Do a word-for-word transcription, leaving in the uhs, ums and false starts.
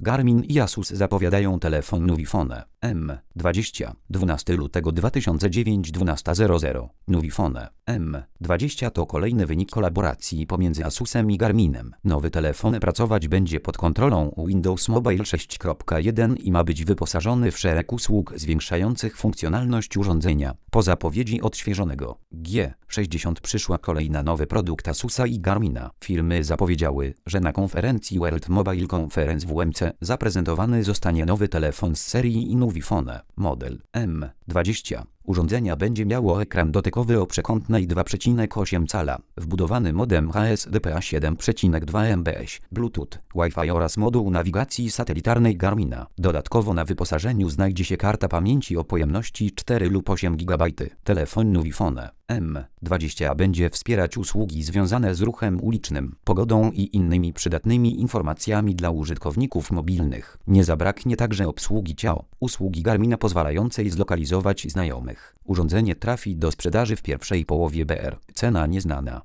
Garmin i Asus zapowiadają telefon Nuvifone M dwadzieścia. dwunastego lutego dwa tysiące dziewiątego dwunasta zero zero. Nuvifone M dwadzieścia to kolejny wynik kolaboracji pomiędzy Asusem i Garminem. Nowy telefon pracować będzie pod kontrolą Windows Mobile sześć kropka jeden i ma być wyposażony w szereg usług zwiększających funkcjonalność urządzenia. Po zapowiedzi odświeżonego G sześćdziesiąt przyszła kolej na nowy produkt Asusa i Garmina. Firmy zapowiedziały, że na konferencji World Mobile Conference W M C zaprezentowany zostanie nowy telefon z serii Nuvifone model M dwadzieścia. Urządzenia będzie miało ekran dotykowy o przekątnej dwa przecinek osiem cala, wbudowany modem H S D P A siedem przecinek dwa megabitów, Bluetooth, Wi-Fi oraz moduł nawigacji satelitarnej Garmina. Dodatkowo na wyposażeniu znajdzie się karta pamięci o pojemności cztery lub osiem gigabajtów. Telefon Nuvifone M dwadzieścia będzie wspierać usługi związane z ruchem ulicznym, pogodą i innymi przydatnymi informacjami dla użytkowników mobilnych. Nie zabraknie także obsługi ciao, usługi Garmina pozwalającej zlokalizować znajomych. Urządzenie trafi do sprzedaży w pierwszej połowie B R. Cena nieznana.